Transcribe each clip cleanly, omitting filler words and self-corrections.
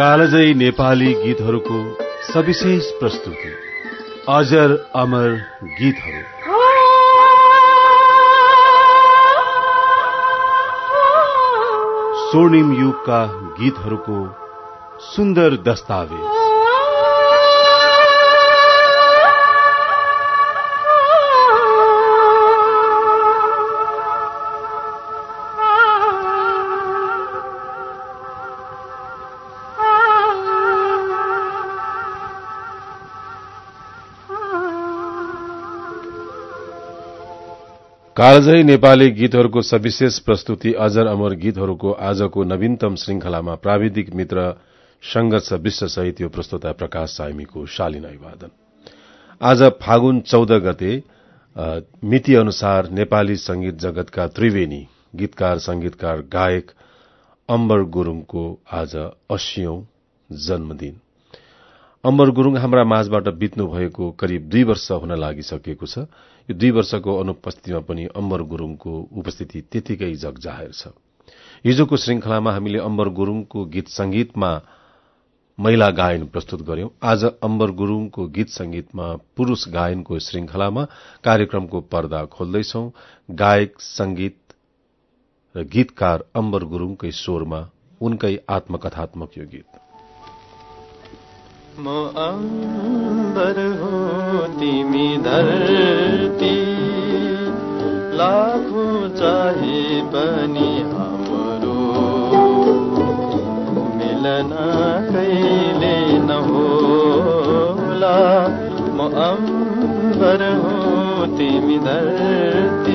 कालजयी नेपाली गीतहरूको सविशेष प्रस्तुति अजर अमर गीतहरू। स्वर्णिम युगका गीतहरूको सुन्दर दस्तावेज। कालजयी नेपाली गीतहरूको सविशेष प्रस्तुति अजर अमर गीतहरूको आजको नवीनतम श्रृंखलामा प्राविधिक मित्र संघर्ष विश्व सहित यो प्रस्तुता प्रकाश साइमीको शालीन अभिवादन। आज फागुन 14 गते मिति अनुसार नेपाली संगीत जगतका त्रिवेणी गीतकार संगीतकार गायक अम्बर गुरूङको आज 80औं जन्मदिन। अम्बर गुरूङ हाम्रा माझबाट बित्नु भएको करिब 2 वर्ष हुन लागिसकेको छ। यो 2 वर्षको अनुपस्थितिमा पनि अम्बर गुरूङको उपस्थिति त्यतिकै जगजाहेर छ। हिजोको श्रृंखलामा हामीले अम्बर गुरूङको गीत संगीतमा महिला गायन प्रस्तुत गर्यौं। आज अम्बर गुरूङको गीत संगीतमा पुरूष गायनको श्रृंखलामा कार्यक्रमको पर्दा खोल्दैछौं। गायक संगीत र गीतकार अम्बर गुरूङकै स्वरमा उनकै आत्मकथात्मक यो गीत। म अम्बर हो तिमी धरती, लाखौं चाहे पनि हाम्रो मिलन कहिले नहोला। म अम्बर हो तिमी धरती,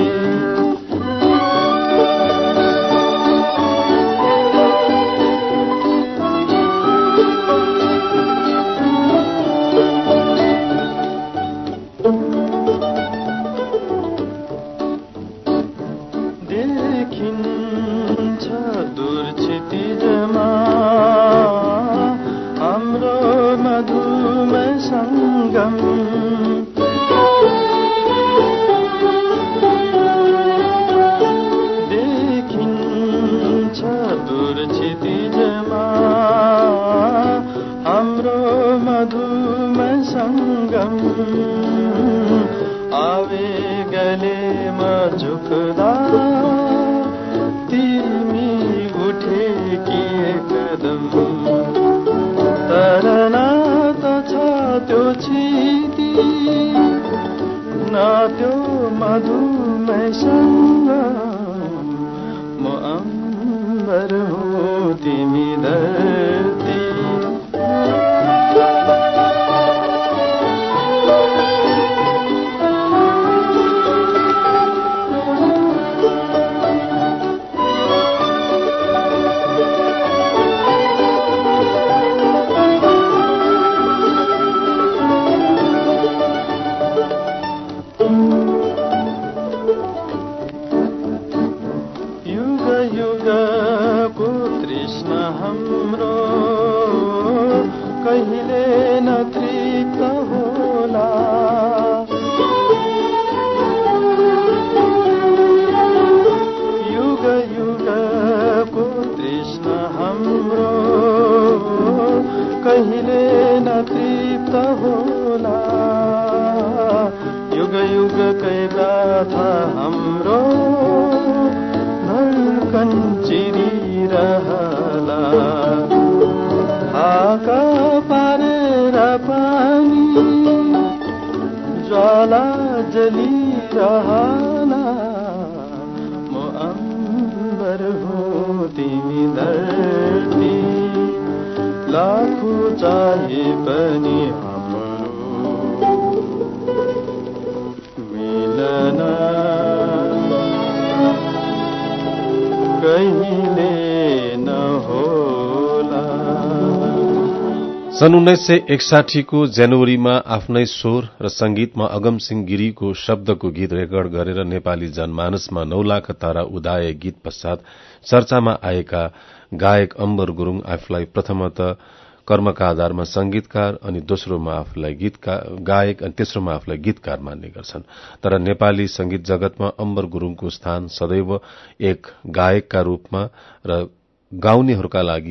सन् 1961 को जनवरीमा आफ्नै स्वर र संगीतमा अगम सिंह गिरीको शब्दको गीत रेकर्ड गरेर नेपाली जनमानसमा 9 लाख तारा उदाए गीत पश्चात चर्चामा आएका गायक अम्बर गुरूङ आफूलाई प्रथमतः कर्मका आधारमा संगीतकार अनि दोस्रोमा आफूलाई गायक अनि तेस्रोमा आफूलाई गीतकार मान्ने गर्छन्। तर नेपाली संगीत जगतमा अम्बर गुरूङको स्थान सदैव एक गायकका रूपमा र गाउनेहरूका लागि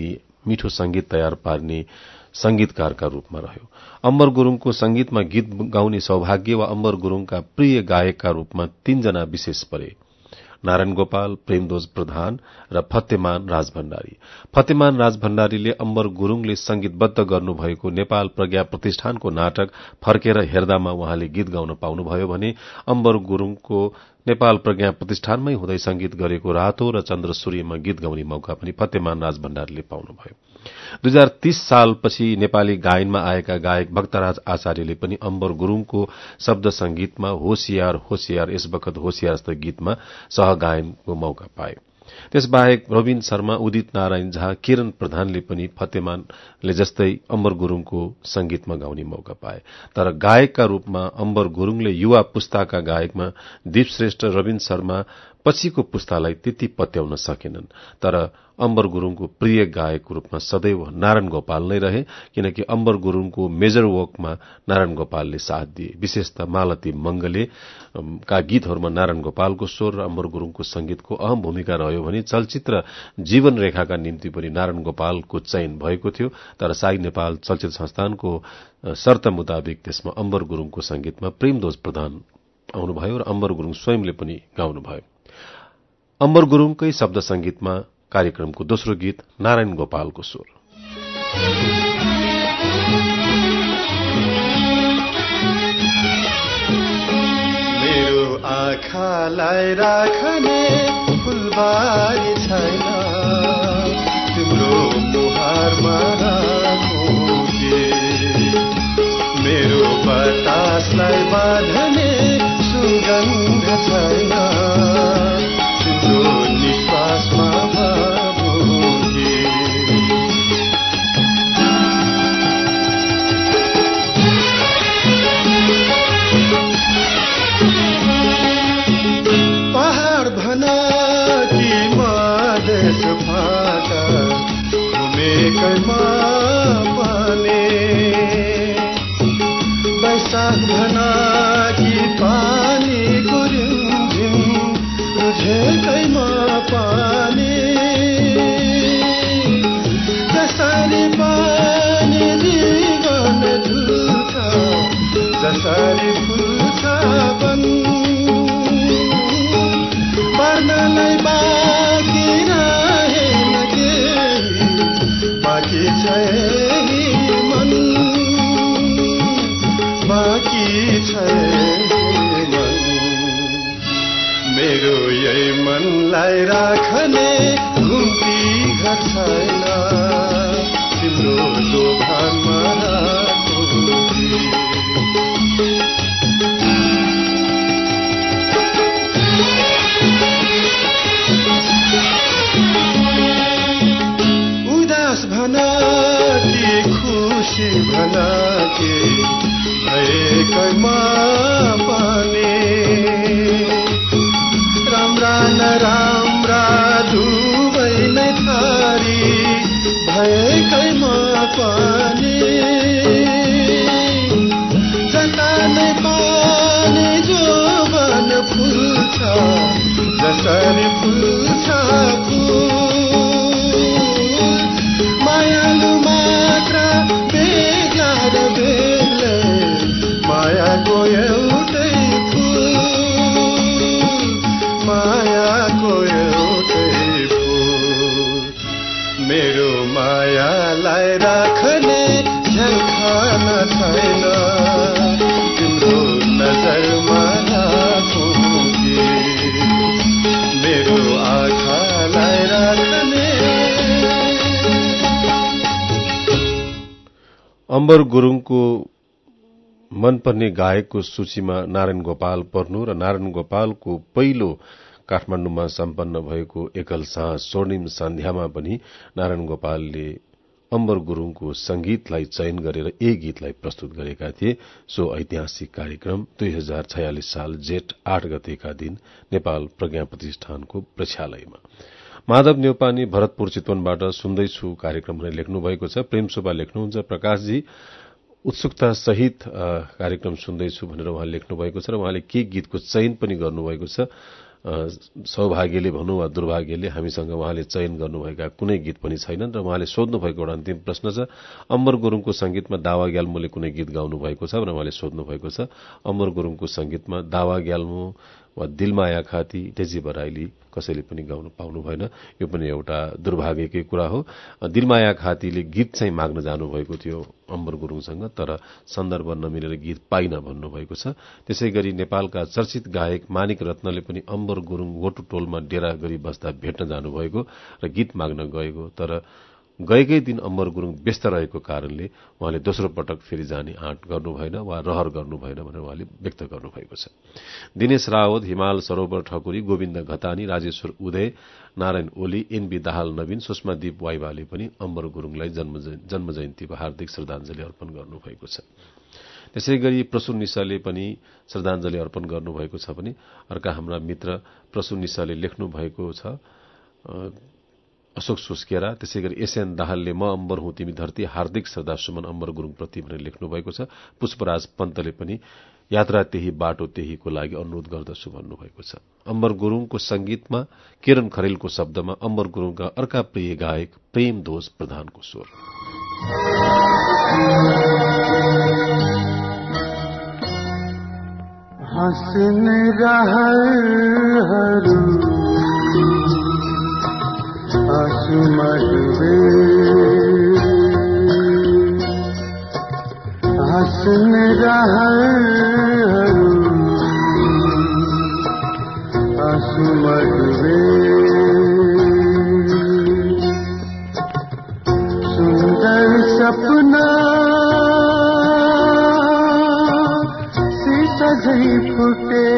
मिठो संगीत तयार पार्ने संगीतकारका रूपमा रह्यो। अम्बर गुरूङको संगीतमा गीत गाउने सौभाग्य वा अम्बर गुरूङका प्रिय गायकका रूपमा 3 जना विशेष परे, नारायण गोपाल, प्रेमदोज प्रधान र फतेमान राज भण्डारी। फतेमान राज भण्डारीले अम्बर गुरूङले संगीतबद्ध गर्नुभएको नेपाल प्रज्ञा प्रतिष्ठानको नाटक फर्केर हेर्दामा उहाँले गीत गाउन पाउनुभयो भने अम्बर गुरूङको नेपाल प्रज्ञा प्रतिष्ठानमै हुँदै संगीत गरेको रातो र चन्द्र सूर्यमा गीत गाउने मौका पनि फतेमान राज भण्डारीले पाउनुभयो। 2030 सालपछि नेपाली गायनमा आएका गायक भक्तराज आचार्यले पनि अम्बर गुरूङको शब्द संगीतमा होशियार होशियार यस बखत होशियार जस्तो गीतमा सहगायनको मौका पाए। त्यसबाहेक रविन शर्मा, उदित नारायण झा, किरण प्रधानले पनि फतेमानले जस्तै अम्बर गुरूङको संगीतमा गाउने मौका पाए। तर गायकका रूपमा अम्बर गुरूङले युवा पुस्ताका गायकमा दीप श्रेष्ठ, रविन शर्मा पछिको पुस्तालाई त्यति पत्याउन सकेनन्। तर अम्बर गुरूङको प्रिय गायकको रूपमा सदैव नारायण गोपाल नै रहे, किनकि अम्बर गुरूङको मेजर वर्कमा नारायण गोपालले साथ दिए। विशेषतः मालती मंगले का गीतहरूमा नारायण गोपालको स्वर र अम्बर गुरूङको संगीतको अहम भूमिका रह्यो भने चलचित्र जीवन रेखाका निम्ति पनि नारायण गोपालको चयन भएको थियो। तर साई नेपाल चलचित्र संस्थानको शर्त मुताबिक त्यसमा अम्बर गुरूङको संगीतमा प्रेमदोज प्रधान आउनुभयो र अम्बर गुरूङ स्वयंले पनि गाउनुभयो। अम्बर गुरूङकै शब्द संगीतमा कार्यक्रमको दोस्रो गीत नारायण गोपालको स्वर। मेरो आँखालाई राख्ने फुलबारी छैन, तिम्रो मुहारमा राखोगे। मेरो बतासलाई बाँध्ने सुगन्ध छैन, तिम्रो निश्वासमा भावोगे। पहाड भना कि मधेस फाटा घुमेकैमा पाने, वैशाख भना कि पानीको रिमझिम रुझेकैमा पानी। जसरी पानी जीवन झुल्छ, जसरी फुल्छ वन, पर्नलाई बाँकी रहेन केही, बाँकी छैन मन, बाँकी छैन मन। मेरो यही मनलाई राख्ने घुम्ती घर छैन, तिम्रो दोभानमा राखोगे। उदास भना कि खुसी भना कि भएकैमा पाने, राम्रा नराम्रा दुवै नै थारी भएकैमा पानी। जता नै पानी जोवन फुल्छ, जसरी फुल्छ फुल, मायालु मात्र बेग्ला र बेग्लै, मायाको एउटै फुल, मायाको एउटै फुल। मेरो मायालाई राख्ने झ्यालखाना छैन, तिम्रो नजरमा राखोगे। मेरो आँखालाई राख्ने। अम्बर गुरूङको मनपर्ने गायकको सूचीमा नारायण गोपाल पर्नु र नारायण गोपालको पहिलो काठमाडौँमा सम्पन्न भएको एकल साँझ स्वर्णिम सन्ध्यामा पनि नारायण गोपालले अम्बर गुरूङको संगीतलाई चयन गरेर एक गीतलाई प्रस्तुत गरेका थिए। सो ऐतिहासिक कार्यक्रम 2046 साल जेठ 8 गतेका दिन नेपाल प्रज्ञा प्रतिष्ठानको प्रेक्षालयमा। माधव न्यौपाने भरतपुर चितवनबाट सुन्दैछु कार्यक्रम लेख्नु भएको छ। प्रेम शोभा लेख्नुहुन्छ, प्रकाशजी उत्सुकता सहित कार्यक्रम सुन्दैछु भनेर उहाँ लेख्नु भएको छ र उहाँले के गीतको चयन पनि गर्नुभएको छ। सौभाग्यले भनौँ वा दुर्भाग्यले हामीसँग उहाँले चयन गर्नुभएका कुनै गीत पनि छैनन् र उहाँले सोध्नु भएको एउटा अन्तिम प्रश्न छ, अमर गुरुङको संगीतमा दावा ग्याल्मोले कुनै गीत गाउनु भएको छ भनेर उहाँले सोध्नु भएको छ। अमर गुरुङको संगीतमा दावा ग्याल्मो वा दिलमाया खाती, डेजी बराइली कसैले पनि गाउनु पाउनु भएन। यो पनि एउटा दुर्भाग्यकै कुरा हो। दिलमाया खातीले गीत चाहिँ माग्न जानुभएको थियो अमर गुरुङसँग, तर सन्दर्भ नमिलेर गीत पाइन भन्नुभएको छ। त्यसै गरी नेपालका चर्चित गायक मानिक रत्नले पनि अमर गुरुङ गोटु टोलमा डेरा गरी बस्दा भेट्न जानुभएको र गीत माग्न गएको, तर गएकै दिन अमर गुरुङ व्यस्त रहेको कारणले उहाँले दोस्रो पटक फेरि जाने आँट गर्नु भएन वा रहर गर्नु भएन भनेर उहाँले व्यक्त गर्नुभएको छ। दिनेश रावत, हिमाल सरोवर ठकुरी, गोविन्द घतानी, राजेश्वर उदय, नारायण ओली, एनबी दाहाल नवीन, सुषमादीप वाइवाले पनि अमर गुरुङलाई जन्म जयन्तीको हार्दिक श्रद्धाञ्जली अर्पण गर्नुभएको छ। त्यसै गरी प्रसुन निशाले पनि श्रद्धाञ्जली अर्पण गर्नुभएको छ भने अर्का हाम्रा मित्र प्रसुन निशाले लेख्नु भएको छ अशोक सुस्केरा। त्यसै गरी एसएन दाहालले म अम्बर हुँ तिमी धरती, हार्दिक श्रद्धा सुमन अम्बर गुरुङ प्रति भनेर लेख्नु भएको छ। पुष्पराज पन्तले पनि यात्रा त्यही बाटो त्यहीको लागि अनुरोध गर्दछु भन्नुभएको छ। अम्बर गुरुङको संगीतमा किरण खरेलको शब्दमा अम्बर गुरुङका अर्का प्रिय गायक प्रेम दोष प्रधानको स्वर। हँसने रहरहरू आँसुमा डुबे, हँसने रहरहरू आँसुमा डुबे, सुन्दर सपना सीता झै फुटे,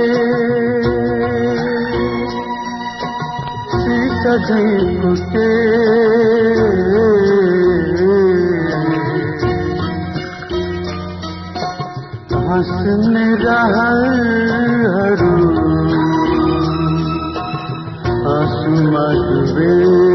सीता झै फुटे, हँसने रहरहरू आँसुमा डुबे।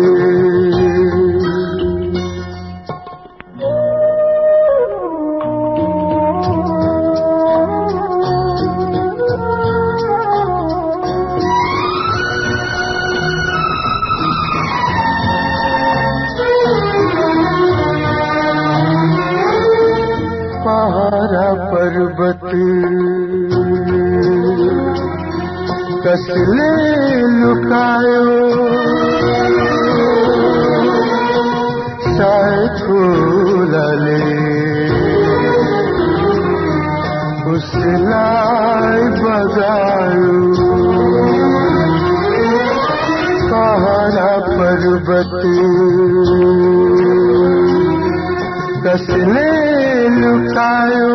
पर्वत कसले लुकायो, शायद फूलले उसलाई बगायो, पहाड़ा पर्वत कसले लुकायो,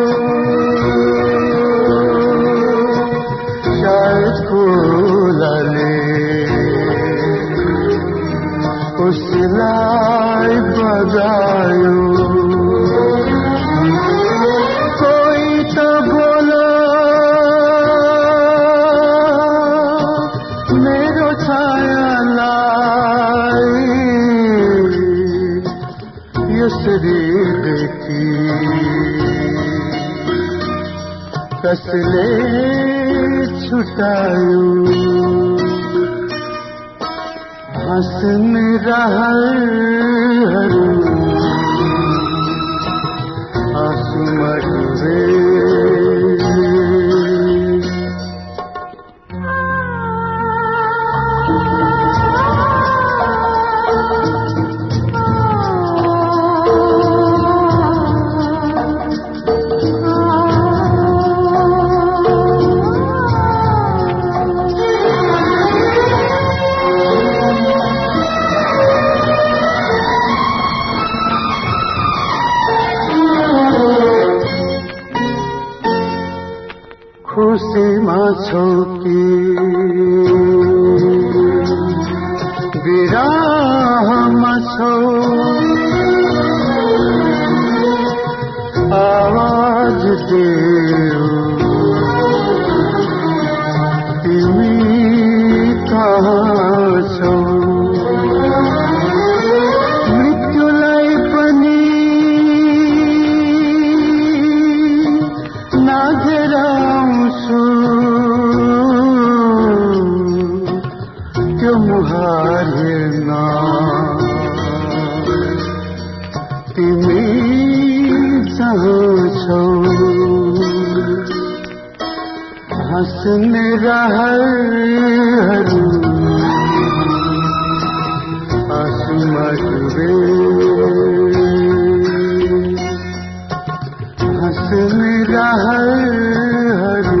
शायद फूलले उसलाई बगायो। कोई तो बोलो मेरो छायालाई यसरी देखी कसले छुटायो, हँसने रहरहरू आँसुमा डुबे। खुसीमा छौ कि विरहमा छौ, आवाज देऊ तिमी कहाँ छौ, मृत्युलाई पनि नाघेर आउँछु, हँस्ने रहरहरू आँसुमा डुबे हँस्ने रहरहरू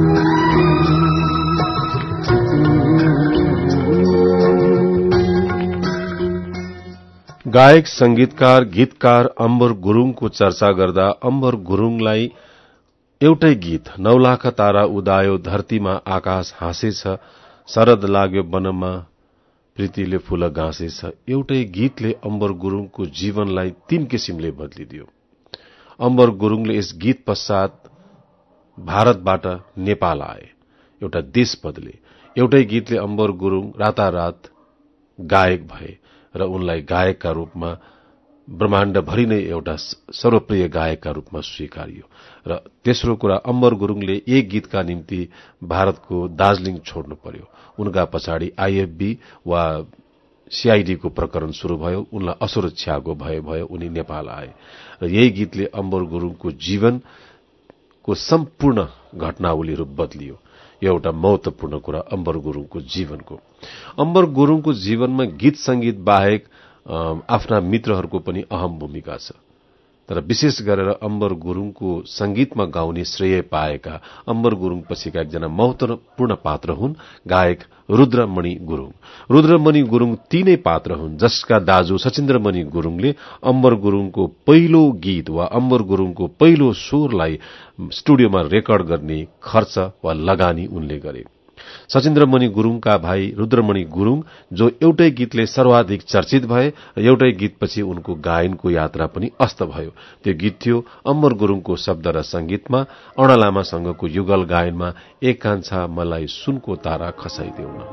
गायक संगीतकार गीतकार अम्बर गुरूङको चर्चा गर्दा अम्बर गुरूङलाई एउटै गीत 9 लाख तारा उदायो धरतीमा आकाश हाँसेछ शरद लाग्यो वनमा प्रीतिले फूल गाँसेछ एउटै गीतले अम्बर गुरूङको जीवनलाई 3 किसिमले बदलिदियो। अम्बर गुरूङले यस गीत पश्चात भारतबाट नेपाल आए, एउटा देश बदले। एउटै गीतले अम्बर गुरूङ रातारात गायक भए र उनलाई गायकका रूपमा ब्रह्माण्डभरि नै एउटा सर्वप्रिय गायकका रूपमा स्वीकारियो। र तेस्रो कुरा, अम्बर गुरूङले एक गीतका निम्ति भारतको दार्जीलिङ छोड्नु पर्यो। उनका पछाडि आईएफबी वा सीआईडी को प्रकरण शुरू भयो, उनलाई असुरक्षाको भय भयो, उनी नेपाल आए र यही गीतले अम्बर गुरूङको जीवनको सम्पूर्ण घटनावलीहरू बदलियो। यो एउटा महत्वपूर्ण कुरा अम्बर गुरूङको जीवनको। अम्बर गुरूङको जीवनमा गीत संगीत बाहेक आफ्ना मित्रहरूको पनि अहम भूमिका छ, तर विशेष गरेर अम्बर गुरूङको संगीतमा गाउने श्रेय पाएका अम्बर गुरूङ पछिका एकजना महत्वपूर्ण पात्र हुन् गायक रुद्रमणि गुरूङ। रुद्रमणि गुरूङ तीनै पात्र हुन् जसका दाजु सचिन्द्रमणि गुरूङले अम्बर गुरूङको पहिलो गीत वा अम्बर गुरूङको पहिलो स्वरलाई स्टुडियोमा रेकर्ड गर्ने खर्च वा लगानी उनले गरे। सचिन्द्रमणि गुरूङका भाइ रुद्रमणि गुरूङ जो एउटै गीतले सर्वाधिक चर्चित भए र एउटै गीतपछि उनको गायनको यात्रा पनि अस्त भयो। त्यो गीत थियो अम्बर गुरूङको शब्द र संगीतमा अण लामासँगको युगल गायनमा एक कान्छा मलाई सुनको तारा खसाइदेऊ न।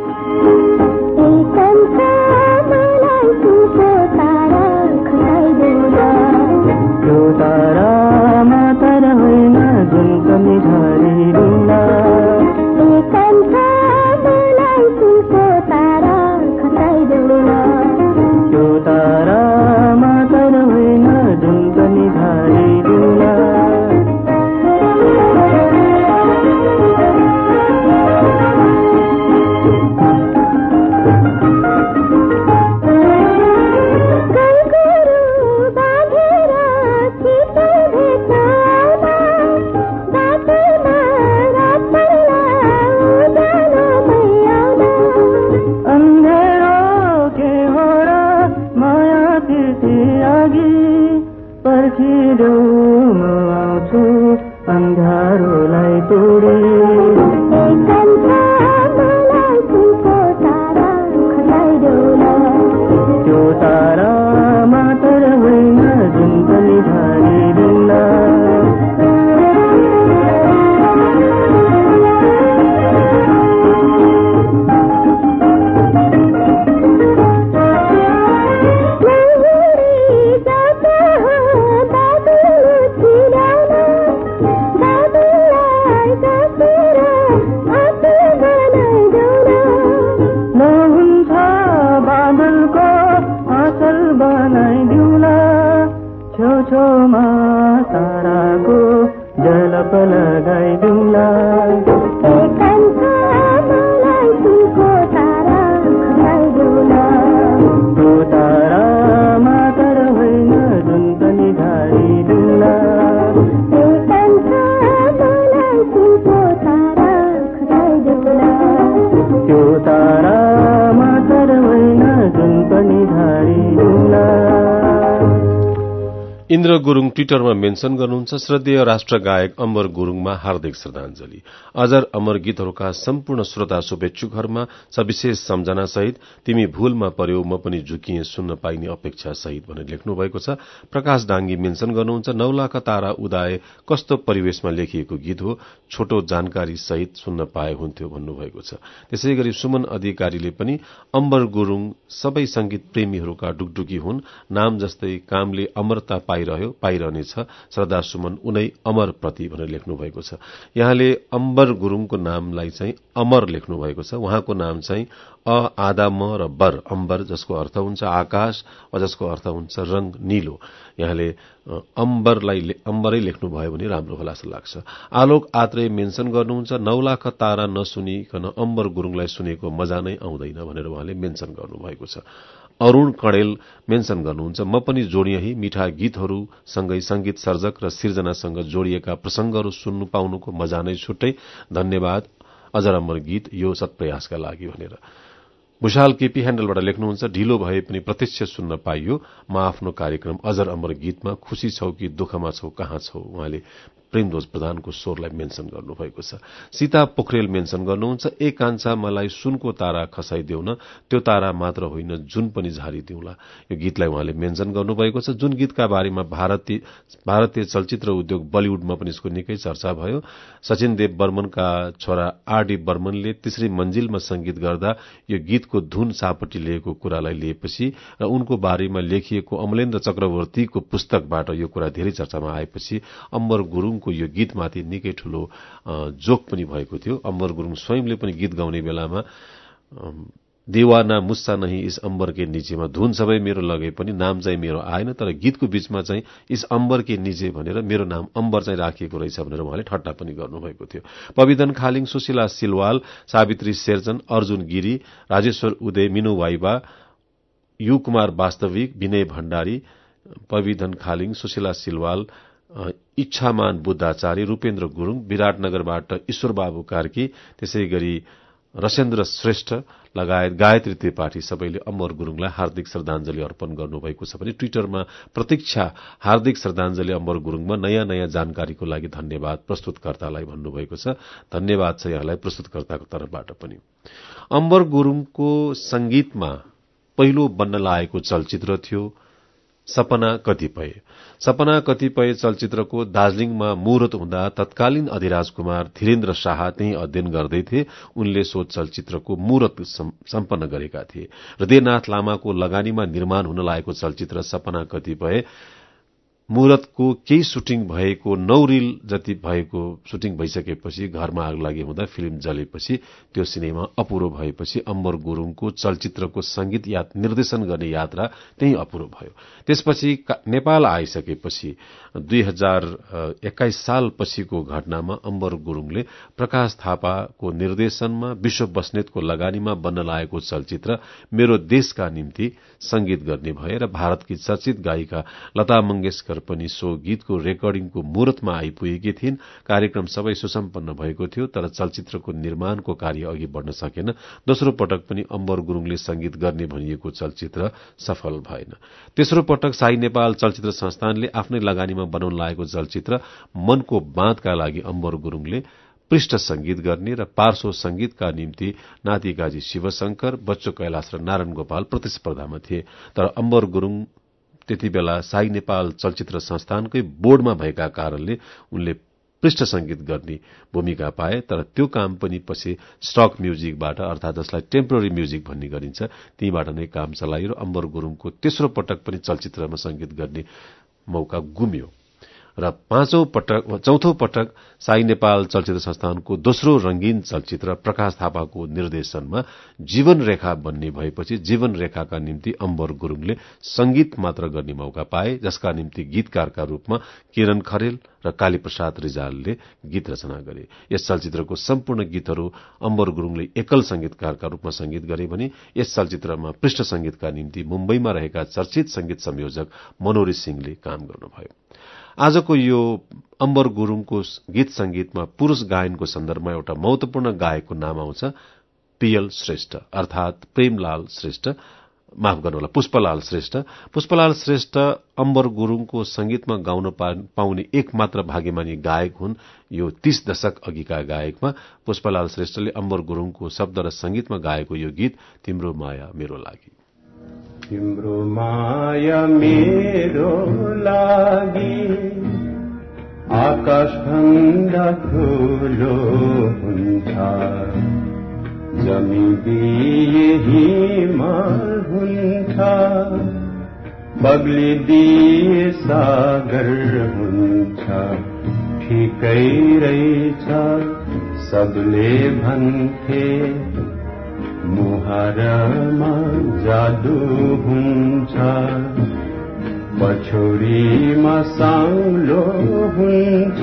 इन्द्र गुरूङ ट्विटरमा मेन्सन गर्नुहुन्छ, श्रद्धेय राष्ट्र गायक अम्बर गुरूङमा हार्दिक श्रद्धाञ्जली। अजर अमर गीतहरूका सम्पूर्ण श्रोता शुभेच्छुकहरूमा सविशेष सम्झना सहित तिमी भूलमा पर्यो म पनि झुकिए सुन्न पाइने अपेक्षा सहित भनेर लेख्नु भएको छ। प्रकाश डाङ्गी मेन्सन गर्नुहुन्छ, 9 लाख तारा उदाए कस्तो परिवेशमा लेखिएको गीत हो, छोटो जानकारी सहित सुन्न पाए हुन्थ्यो भन्नुभएको छ। त्यसैगरी सुमन अधिकारीले पनि अम्बर गुरूङ सबै संगीत प्रेमीहरूका डुकडुकी हुन्, नाम जस्तै कामले अमरता पाइरहे पाइरह्यो, पाइरहनेछ, श्रद्धा सुमन उनै अमर प्रति भनेर लेख्नु भएको छ। यहाँले अम्बर गुरुङको नामलाई चाहिँ अमर लेख्नु भएको छ। उहाँको नाम चाहिँ आधा म र बर, अम्बर, जसको अर्थ हुन्छ आकाश वा जसको अर्थ हुन्छ रंग नीलो। यहाँले अम्बरै लेख्नुभयो भने राम्रो होला जस्तो लाग्छ। आलोक आत्रेय मेन्सन गर्नुहुन्छ, 9 लाख तारा नसुनिकन अम्बर गुरुङलाई सुनेको मजा नै आउँदैन भनेर उहाँले मेन्सन गर्नुभएको छ। अरूण कणेल मेन्सन गर्नुहुन्छ, म पनि जोडियही मिठा गीतहरू सँगै संगीत सर्जक र सिर्जनासँग जोडिएका प्रसंगहरू सुन्नु पाउनुको मजा नै छुट्टै। धन्यवाद अजर अमर गीत यो सत्प्रयासका लागि भनेर। भुषाल केपी ह्यान्डलबाट लेख्नुहुन्छ, ढिलो भए पनि प्रत्यक्ष सुन्न पाइयो। म आफ्नो कार्यक्रम अजर अमर गीतमा खुशी छौ कि दुःखमा छौ, कहाँ छौ, उहाँले प्रेमध्वज प्रधानको स्वरलाई मेन्सन गर्नुभएको छ। सीता पोखरेल मेन्सन गर्नुहुन्छ, ए कान्छा मलाई सुनको तारा खसाइदेऊ न, त्यो तारा मात्र होइन जुन पनि झारिदिउँला। यो गीतलाई उहाँले मेन्सन गर्नुभएको छ, जुन गीतका बारेमा भारतीय चलचित्र उद्योग बलिउडमा पनि यसको निकै चर्चा भयो। सचिन देव बर्मनका छोरा आरडी बर्मनले तेस्री मन्जिलमा संगीत गर्दा यो गीतको धुन सापट्टि लिएको कुरालाई लिएपछि र उनको बारेमा लेखिएको अमलेन्द्र चक्रवर्तीको पुस्तकबाट यो कुरा धेरै चर्चामा आएपछि अम्बर गुरुङको यो गीतमाथि निकै ठूलो जोक पनि भएको थियो। अम्बर गुरुङ स्वयंले पनि गीत गाउने बेलामा देवाना मुस्सा नहीं इस अम्बर के नीचेमा धुन सबै मेरो लगे पनि नाम चाहिँ मेरो आएन, तर गीतको बीचमा चाहिँ इस अम्बर के नीचे भनेर मेरो नाम अम्बर चाहिँ राखिएको रहेछ भनेर उहाँले ठट्टा पनि गर्नुभएको थियो। पविदन खालिङ, सुशीला सिलवाल, सावित्री शेरचन, अर्जुन गिरी, राजेश्वर उदय, मिनु वाइबा, यु कुमार वास्तविक, विनय भण्डारी, पविदन खालिङ, सुशीला सिलवाल, इच्छामान बुद्धाचार्य, रूपेन्द्र गुरुङ, विराटनगरबाट ईश्वर बाबु कार्की, त्यसै गरी रसेन्द्र श्रेष्ठ लगायत गायत्री त्रिपाठी सबैले अमर गुरुङलाई हार्दिक श्रद्धाञ्जली अर्पण गर्नुभएको छ भने ट्विटरमा प्रतीक्षा हार्दिक श्रद्धाञ्जली अमर गुरुङमा नयाँ नयाँ जानकारीको लागि धन्यवाद प्रस्तुतकर्तालाई भन्नुभएको छ। धन्यवाद छ यहाँलाई प्रस्तुतकर्ताको तर्फबाट पनि। अमर गुरुङको संगीतमा पहिलो बन्न लागेको चलचित्र थियो सपना कतिपय। सपना कतिपय चलचित्रको दार्जीलिङमा मुहूर्त हुँदा तत्कालीन अधिराज कुमार धीरेन्द्र शाह त्यही अध्ययन गर्दैथे। उनले सो चलचित्रको मुहूर्त सम्पन्न गरेका थिए। हृदयनाथ लामाको लगानीमा निर्माण हुन लागेको चलचित्र सपना कतिपय मुहूर्तको केही सुटिङ भएको 9 रिल जति भएको सुटिङ भइसकेपछि घरमा आग लागि हुँदा फिल्म जलेपछि त्यो सिनेमा अपुरो भएपछि अम्बर गुरुङको चलचित्रको संगीत निर्देशन गर्ने यात्रा त्यही अपुरो भयो। त्यसपछि नेपाल आइसकेपछि 2021 साल पछिको घटनामा अम्बर गुरुङले प्रकाश थापाको निर्देशनमा विश्व बस्नेतको लगानीमा बन्न लागेको चलचित्र मेरो देशका निम्ति संगीत गर्ने भए र भारतकी चर्चित गायिका लता मंगेशकर पनि सो गीतको रेकर्डिङको मुहूर्तमा आइपुगेकी थिइन्। कार्यक्रम सबै सुसम्पन्न भएको थियो, तर चलचित्रको निर्माणको कार्य अघि बढ्न सकेन। दोस्रो पटक पनि अम्बर गुरुङले संगीत गर्ने भनिएको चलचित्र सफल भएन। तेस्रो पटक शाही नेपाल चलचित्र संस्थानले आफ्नै लगानीमा बनाउन लागेको चलचित्र मनको बाँधका लागि अम्बर गुरुङले पृष्ठ संगीत गर्ने र पार्श्व संगीतका निम्ति नातिकाजी शिवशंकर, बच्चो कैलाश र नारायण गोपाल प्रतिस्पर्धामा थिए। तर अम्बर गुरुङ त्यति बेला शाही नेपाल चलचित्र संस्थानकै बोर्डमा भएका कारणले उनले पृष्ठ संगीत गर्ने भूमिका पाए। तर त्यो काम पनि पछि स्टक म्युजिकबाट अर्थात जसलाई टेम्पोररी म्युजिक भन्ने गरिन्छ तीबाट नै काम चलाइयो र अम्बर गुरुङको तेस्रो पटक पनि चलचित्रमा संगीत गर्ने मौका गुम्यो र चौथो पटक शाही नेपाल चलचित्र संस्थानको दोस्रो रंगीन चलचित्र प्रकाश थापाको निर्देशनमा जीवन रेखा बन्ने भएपछि जीवन रेखाका निम्ति अम्बर गुरुङले संगीत मात्र गर्ने मौका पाए, जसका निम्ति गीतकारका रूपमा किरण खरेल र कालीप्रसाद रिजालले गीत रचना गरे। यस चलचित्रको सम्पूर्ण गीतहरू अम्बर गुरुङले एकल संगीतकारका रूपमा संगीत गरे भने यस चलचित्रमा पृष्ठ संगीतका निम्ति मुम्बईमा रहेका चर्चित संगीत संयोजक मनोरी सिंहले काम गर्नुभयो। आजको यो अम्बर गुरुङको गीत संगीतमा पुरूष गायनको सन्दर्भमा एउटा महत्वपूर्ण गायकको नाम आउँछ पीएल श्रेष्ठ अर्थात प्रेमलाल श्रेष्ठ, माफ गर्नुहोला पुष्पलाल श्रेष्ठ। पुष्पलाल श्रेष्ठ अम्बर गुरुङको संगीतमा गाउन पाउने एकमात्र भाग्यमानी गायक हुन्। यो 30 दशक अघिका गायकमा पुष्पलाल श्रेष्ठले अम्बर गुरुङको शब्द र संगीतमा गाएको यो गीत तिम्रो माया मेरो लागि। तिम्रो माया मेरो लागि आकाश भन्दा ठुलो हुन्छ, जमी दिए हिमाल हुन्छ, पग्लिदिए सागर हुन्छ ठिकै रहेछ सबले भन्थे मुहारमा जादु हुन्छ पछौरीमा साङ्लो हुन्छ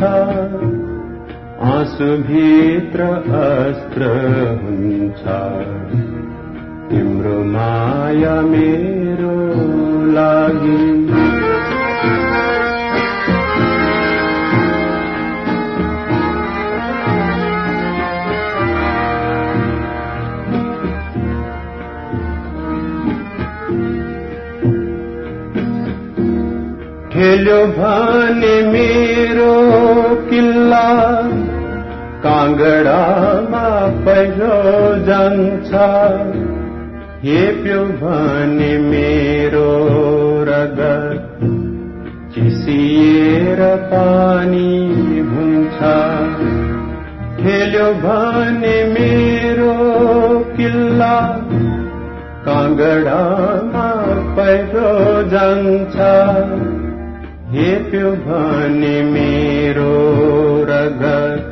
आँसुभित्र अस्त्र हुन्छ तिम्रो माया मेरो लागि खेल्यो भने मेरो किल्ला काँगडामा पहिरो जान्छ हेप्यो भने मेरो रगत चिसिएर पानी हुन्छ खेल्यो भने मेरो किल्ला काँगडामा पहिरो जान्छ हेप्यो भने मेरो रगत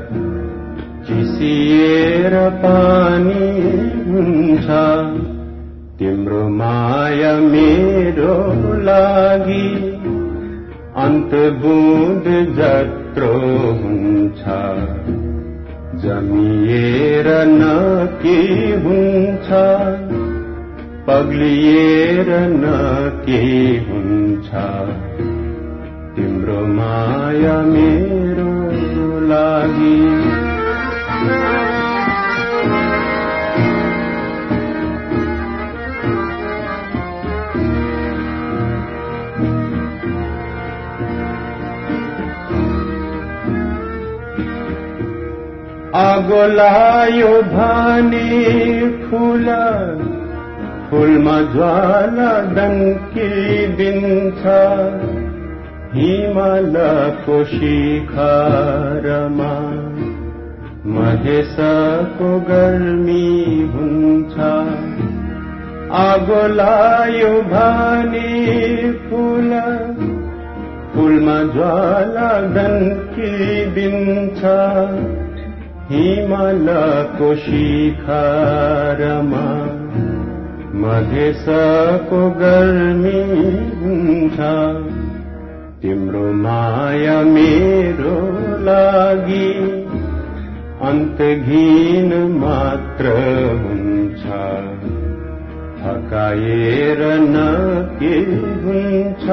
चिसिएर पानी हुन्छ तिम्रो माया मेरो लागि अन्त बुँद जत्रो हुन्छ जमिएर न के हुन्छ पग्लिएर न के हुन्छ तिम्रो माया मेरो लागि आगो लायो भने फूलमा ज्वाला दन्किदिन्छ हिमालको शिखरमा महेशको गर्मी हुन्छ आगो लायो भने फूलमा ज्वाला दन्किदिन्छ हिमालको शिखरमा मधेशको गर्मी हुन्छ तिम्रो माया मेरो लागि अन्तहीन मात्र हुन्छ थकाएर न के हुन्छ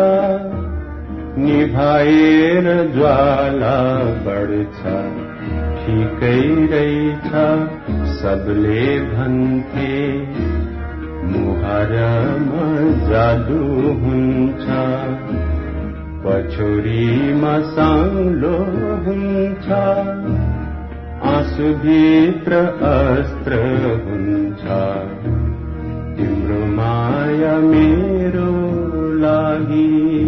निभाएर ज्वाला बढ्छ ठिकै रहेछ सबले भन्थे मुहारमा जादु हुन्छ पछौरीमा साङ्लो हुन्छ आँसुभित्र अस्त्र हुन्छ तिम्रो माया मेरो लागि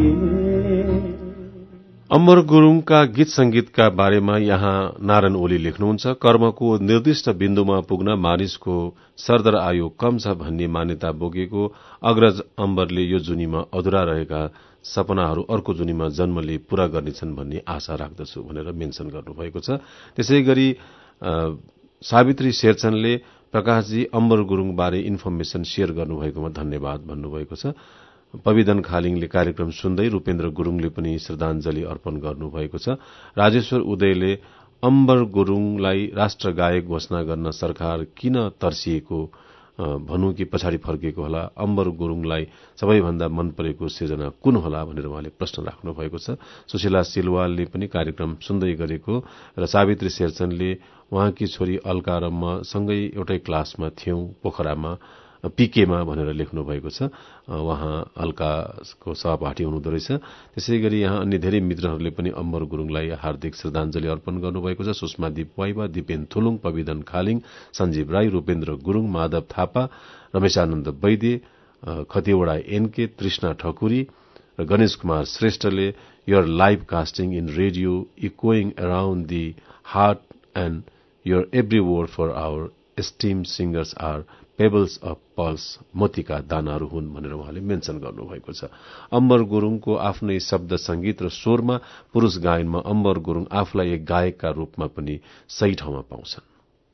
अमर गुरुङका गीत संगीतका बारेमा यहाँ नारायण ओली लेख्नुहुन्छ कर्मको निर्दिष्ट बिन्दुमा पुग्न मानिसको सरदर आयु कम छ भन्ने मान्यता बोकेको अग्रज अम्बरले यो जुनीमा अधुरा रहेका सपनाहरू अर्को जुनीमा जन्मले पूरा गर्नेछन् भन्ने आशा राख्दछु भनेर मेन्सन गर्नुभएको छ। त्यसैगरी सावित्री शेरचनले प्रकाशजी अम्बर गुरुङबारे इन्फर्मेशन शेयर गर्नुभएकोमा धन्यवाद भन्नुभएको छ। पविदन खालिङले कार्यक्रम सुन्दै रूपेन्द्र गुरुङले पनि श्रद्धाञ्जली अर्पण गर्नुभएको छ। राजेश्वर उदयले अम्बर गुरुङलाई राष्ट्रगायक घोषणा गर्न सरकार किन तर्सिएको भनौं कि पछाडि फर्केको होला, अम्बर गुरुङलाई सबैभन्दा मन परेको सिर्जना कुन होला भनेर उहाँले प्रश्न राख्नु भएको छ। सुशीला सिलवालले पनि कार्यक्रम सुन्दै गरेको र सावित्री शेरचनले उहाँकी छोरी अल्का र म सँगै एउटै क्लासमा थियौं पोखरामा पीकेमा भनेर लेख्नु भएको छ। उहाँ अल्काको सहपाठी हुनुहुँदो रहेछ। त्यसैगरी यहाँ अन्य धेरै मित्रहरूले पनि अम्बर गुरुङलाई हार्दिक श्रद्धाञ्जली अर्पण गर्नुभएको छ। सुषमा दीप वाइबा, दिपेन थुलुङ, पविदन खालिङ, सञ्जीव राई, रूपेन्द्र गुरुङ, माधव थापा, रमेशानन्द वैद्य, खतिवड़ा एनके, तृष्णा ठकुरी र गणेश कुमार श्रेष्ठले your live casting in radio इकोइङ around the heart and your every word for our esteemed singers are pebbles of pearls मोतीका दानाहरू हुन् भनेर उहाँले मेन्सन गर्नुभएको छ। अम्बर गुरूङको आफ्नै शब्द संगीत र स्वरमा पुरूष गायनमा अम्बर गुरूङ आफूलाई एक गायकका रूपमा पनि सही ठाउँमा पाउँछन्।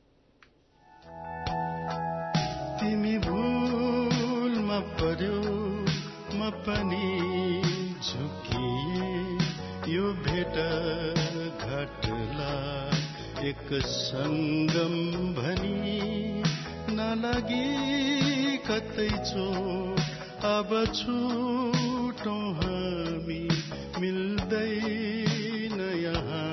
तिमी भूलमा पर्यो म पनि झुकिए यो भेट घटला एक संगम भनी नलागी कतै चोट अब छुटौँ हामी मिल्दैन यहाँ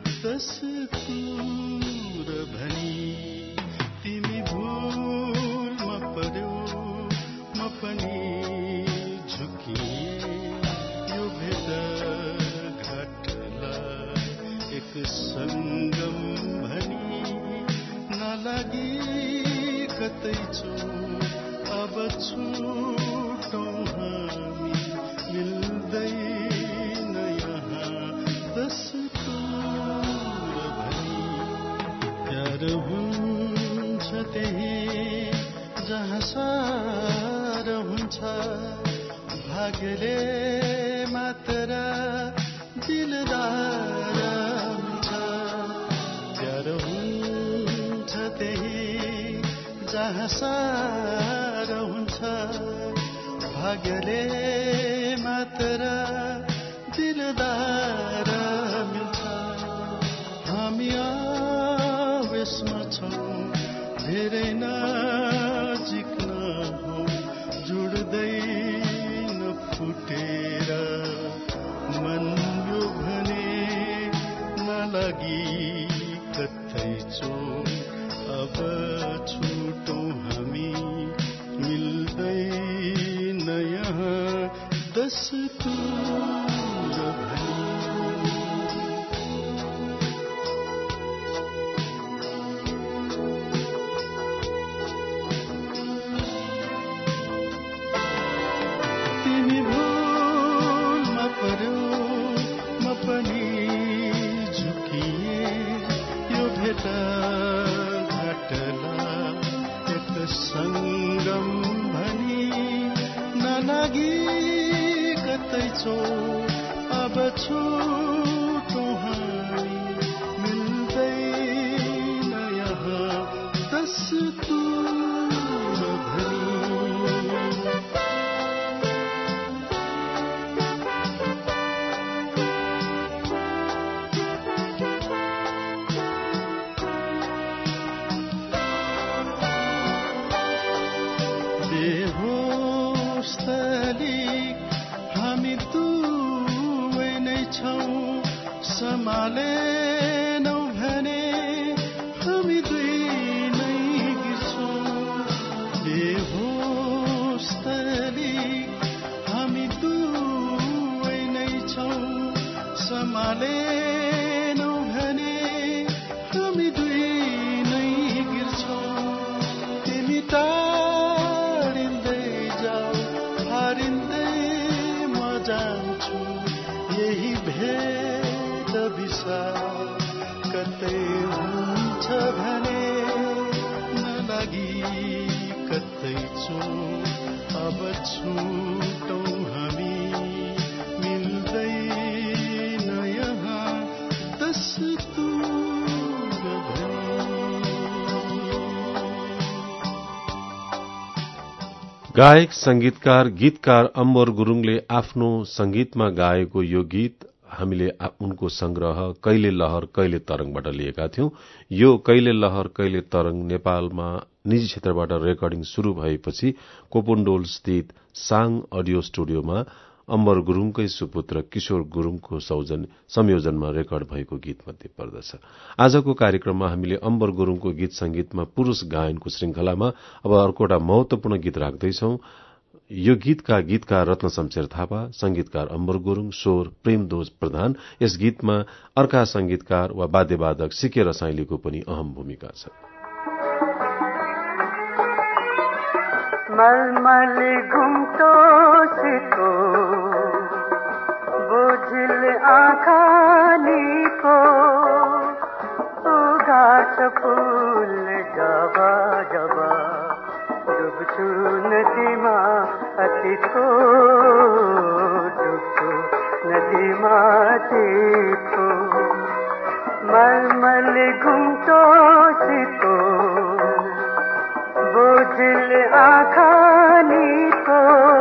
दस्तुर भनी तिमी भूलमा पर्यो म पनि झुकिए यो भेट घटला एक संगम भनी नलागी कतै चोट अब छुटौँ हामी मिल्दैन यहाँ दस्तुर भनी प्यार हुन्छ त्यही जहाँ सार हुन्छ भाग्यले मात्र दिलदार हुन्छ प्यार हुन्छ त्यही जहाँ सार हुन्छ भाग्यले मात्र दिलदार मिल्छ हामी आवेशमा छौँ धेरै नजिक नहौँ जुड्दैन फुटेर मन यो भने नलागी कतै चोट अब छुटौँ हामी मिल्दैन यहाँ दस्तुर भनी तिमी भूलमा पर्यो म पनि झुकिए यो भेट घटला एक संगम भनी नलागी कतै चोट अब छुटौँ हामी मिल्दैन यहाँ दस्तुर भनी हामी दुवै नै छौँ सम्हालेनौ भने हामी दुई नै गिर्छौँ देहोस्थली हामी दुवै नै छौँ सम्हालेनौ भने हामी दुई नै गिर्छौँ तिमी टाढिँदै जाऊ हारिँदै म जान्छु यही भेट विशाल कतै हुन्छ भने नलागी कतै चोट अब छुटौँ हामी मिल्दैन यहाँ दस्तुर भनी गायक संगीतकार गीतकार अम्बर गुरूङले आफ्नो संगीतमा गाएको यो गीत हामीले उनको संग्रह कहिले लहर कहिले तरंगबाट लिएका थियौं। यो कहिले लहर कहिले तरंग नेपालमा निजी क्षेत्रबाट रेकर्डिङ शुरू भएपछि कोपुण्डोल स्थित साङ अडियो स्टुडियोमा अम्बर गुरूङकै सुपुत्र किशोर गुरूङको संयोजनमा रेकर्ड भएको गीतमध्ये पर्दछ। आजको कार्यक्रममा हामीले अम्बर गुरूङको गीत संगीतमा पुरूष गायनको श्रृंखलामा अब अर्कोटा महत्वपूर्ण गीत राख्दैछौं। यो गीतका गीतकार रत्न शमशेर थापा, संगीतकार अम्बर गुरूङ, स्वर प्रेमदोज प्रधान। यस गीतमा अर्का संगीतकार वा वाद्यवादक सिके रसाइलीको पनि अहम भूमिका छ। मलमल घुम्टो सिको बोझिल आँखानीको उगाछ फूल जब जब अतीतको डुब्छु नदीमा अतीतको मलमल घुम्टो सितो बोझिल आँखा निको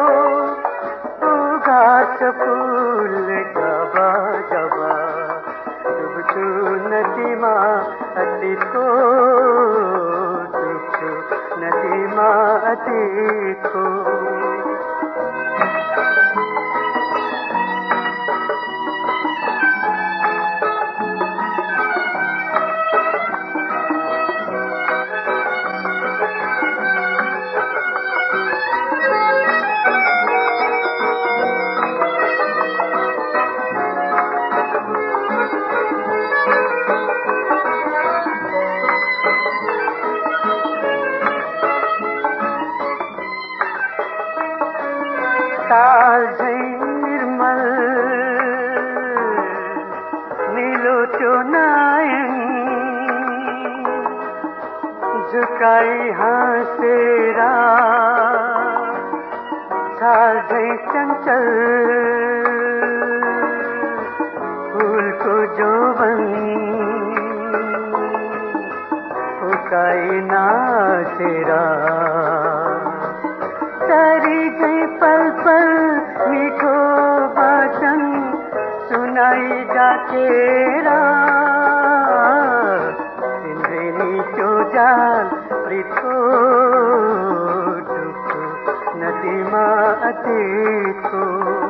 घास फूल जबा जबा डुब्छु नदीमा अतीतको डुब्छु नदीमा अतीतको ताल निर्मल नीलो त्यो नयन झुकाई हाँसेरा छाल चंचल फूलको जोवन फुकाई नाचेरा तारी झै पल पल मीठो वचन सुनाई डाकेरा सिंधेनी त्यो जाल प्रीतको डुब्छु नदीमा अतीतको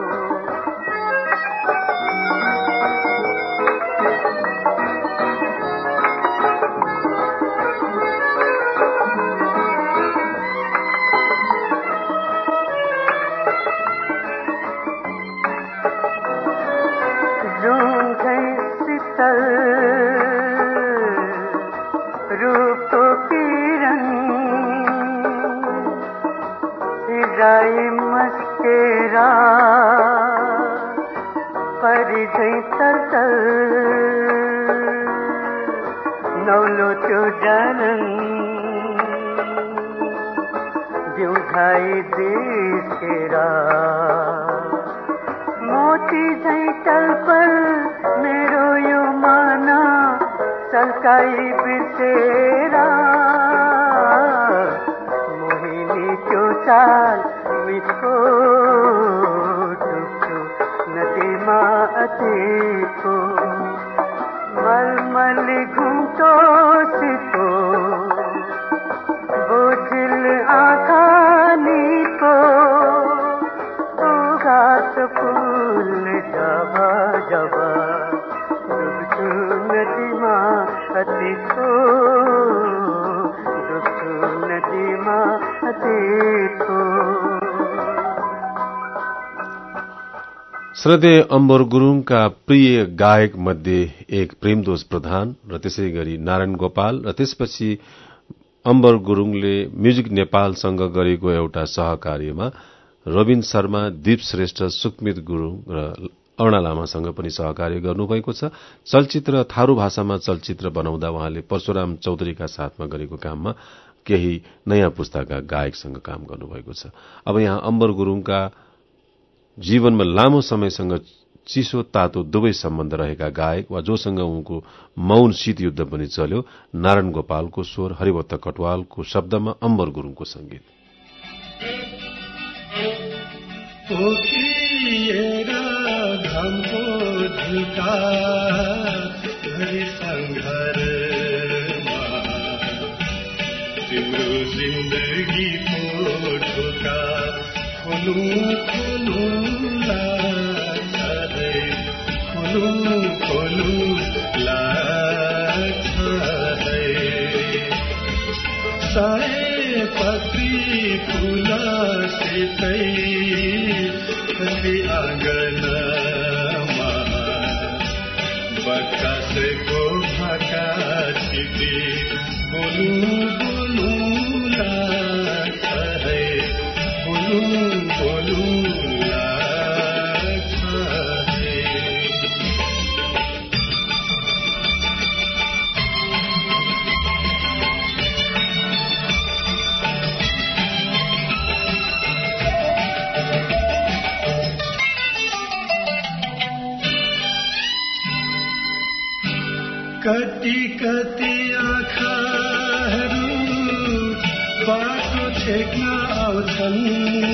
रूपको किरण हृदय मस्केरा परि झै तल नौलो त्यो जनन बिउझाई देखेरा मोती झै टलपल मेरो यो माना सल्काई बिर्सेरा मोहिनी त्यो चाल मिठो डुब्छु नदीमा अतीतको मलमल घुम्टो सितो बोझिल आँखा निको घास फूल जबा जबा डुब्छु नदीमा अतीतको डुब्छु नदीमा अतीतको। श्रद्धेय अम्बर गुरुङका प्रिय गायक मध्ये एक प्रेमदोष प्रधान र त्यसै गरी नारायण गोपाल र त्यसपछि अम्बर गुरुङले म्युजिक नेपालसँग गरेको एउटा सहकार्यमा रविन शर्मा, दीप श्रेष्ठ, सुकमित गुरुङ र अरुणा लामासँग पनि सहकार्य गर्नुभएको छ। चलचित्र थारू भाषामा चलचित्र बनाउँदा उहाँले परशुराम चौधरीका साथमा गरेको काममा केही नयाँ पुस्ताका गायकसँग काम गर्नुभएको छ। अब यहाँ अम्बर गुरुङका जीवनमा लामो समयसँग चिसो तातो दुवै सम्बन्ध रहेका गायक वा जोसँग उनको मौन शीतयुद्ध पनि चल्यो, नारायण गोपालको स्वर, हरिभक्त कटवालको शब्दमा अम्बर गुरुङको संगीत। तिम्रो जिन्दगीको ढोका खोलु खोलु लाग्छ है, खोलु खोलु लाग्छ है। सयपत्री फुलसितै कति आँगनमा बतासेको भाका छिपी बोलु बोलु लाग्छ है, बोलु बोलु लाग्छ है। कति कति आँखाहरू बाटो छेक्न आउँछन्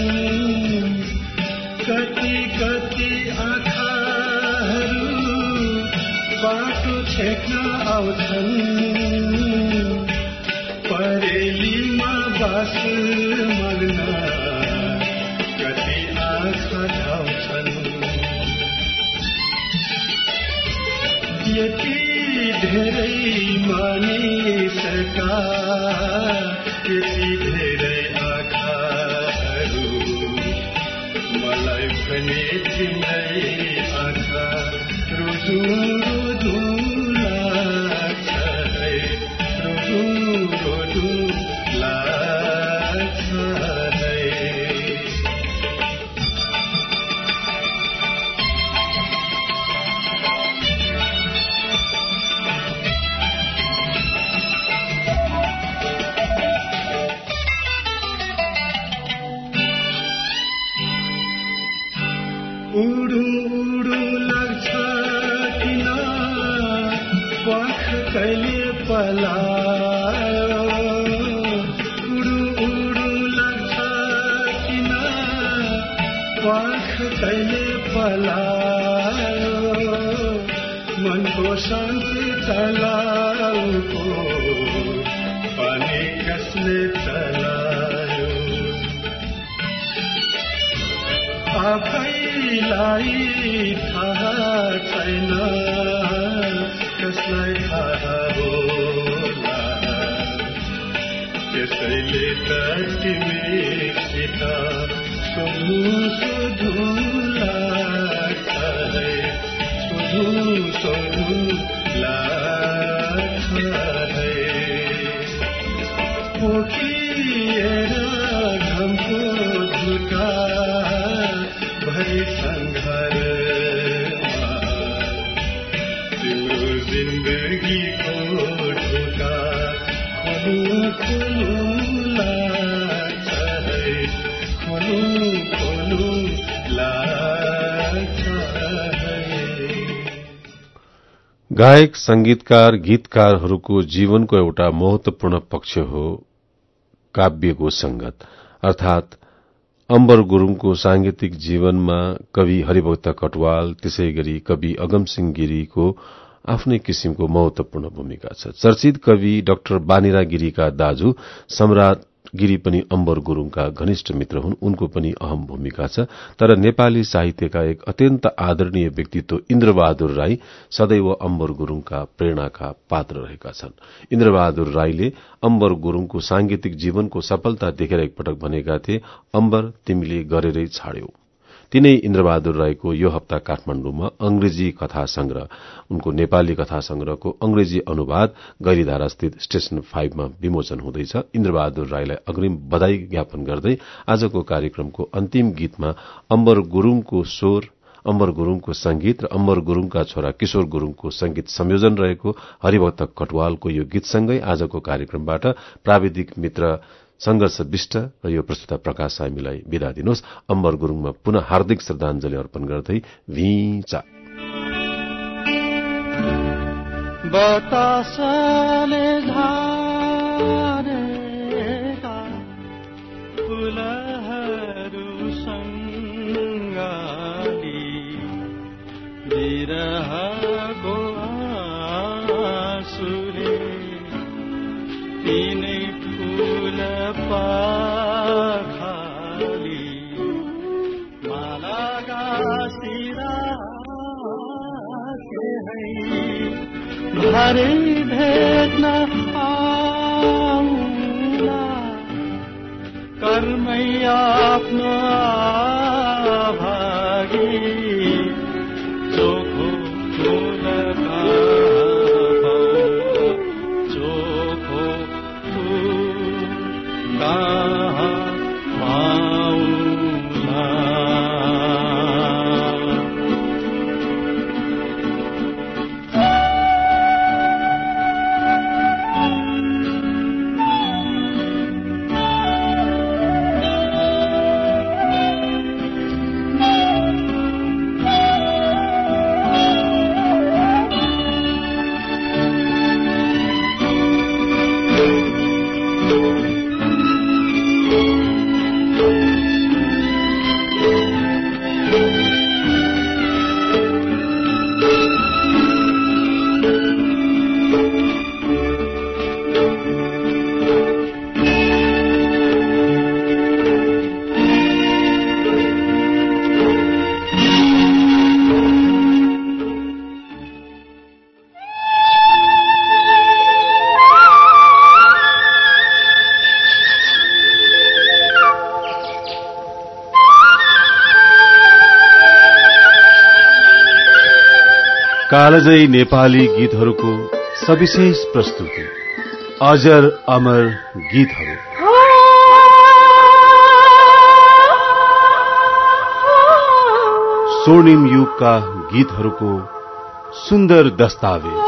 कति कति आँखाहरू बाटो छेक्न आउँछन् परेलीमा बास मग्न कति आँखा धाउँछन् यति धेरै मानिसका यति धेरै आँखाहरू मलाई पनि तिम्रै आँखा रोजु रोजु लाग्छ है रोजु रोजु लाग्छ है उडु उडु लाग्छ किन पाख कहिले पलायो उडु उडु लाग्छ किन पाख कहिले पलायो मनको शान्ति चलाउको पानी कसले चलायो आफैलाई थाहा छैन कसलाई थाहा होला त्यसैले त तिमीसित सोधु सोधु लाग्छ है सोधु सोधु लाग्छ है पोखिएर घमको झुका भरि सङ्घारमा तिम्रो जिन्दगीको ढोका खोलु खोलु लाग्छ है खोलु खोलु लाग्छ है। गायक संगीतकार गीतकारहरूको जीवनको एउटा महत्वपूर्ण पक्ष हो काव्यको संगत अर्थात अम्बर गुरुङको सांगीतिक जीवनमा कवि हरिभक्त कटुवाल त्यसै गरी कवि अगमसिंह गिरीको आफ्नै किसिमको महत्वपूर्ण भूमिका छ। चर्चित कवि डाक्टर बानिरा गिरीका दाजु सम्राट गिरी पनि अम्बर गुरुङका घनिष्ठ मित्र हुन् उनको पनि अहम भूमिका छ। तर नेपाली साहित्यका एक अत्यन्त आदरणीय व्यक्तित्व इन्द्रबहादुर राई सदैव अम्बर गुरुङका प्रेरणाका पात्र रहेका छन्। इन्द्रबहादुर राईले अम्बर गुरुङको सांगीतिक जीवनको सफलता देखेर एकपटक भनेका थिए अम्बर तिमीले गरेरै छाड्यौ। तिनै इन्द्रबहादुर राईको यो हप्ता काठमाण्डुमा अंग्रेजी कथा संग्रह उनको नेपाली कथा संग्रहको अंग्रेजी अनुवाद गैरीधारास्थित स्टेशन 5 मा विमोचन हुँदैछ। इन्द्रबहादुर राईलाई अग्रिम बधाई ज्ञापन गर्दै आजको कार्यक्रमको अन्तिम गीतमा अम्बर गुरुङको स्वर अम्बर गुरुङको संगीत र अम्बर गुरुङका छोरा किशोर गुरुङको संगीत संयोजन रहेको हरिभक्त कटुवालको यो गीतसँगै आजको कार्यक्रमबाट प्राविधिक मित्र संघर्ष विष्ट र यो प्रस्तुता प्रकाश सामीलाई बिदा दिनुहोस्। अम्बर गुरुङमा पुनः हार्दिक श्रद्धाञ्जली अर्पण गर्दै भिचा बतासले झारेका फुलहरू सँगाली बिरहको आँसुले तिनै फूल पाखाली माला गाँसिराखे है भरे भेट्न आउला कर्मै आफ्नो भागी चोखो फूल चोखो कालजयी नेपाली गीतहरूको सविशेष प्रस्तुति अजर अमर गीतहरू। स्वर्णिम युगका गीतहरूको सुन्दर दस्तावेज।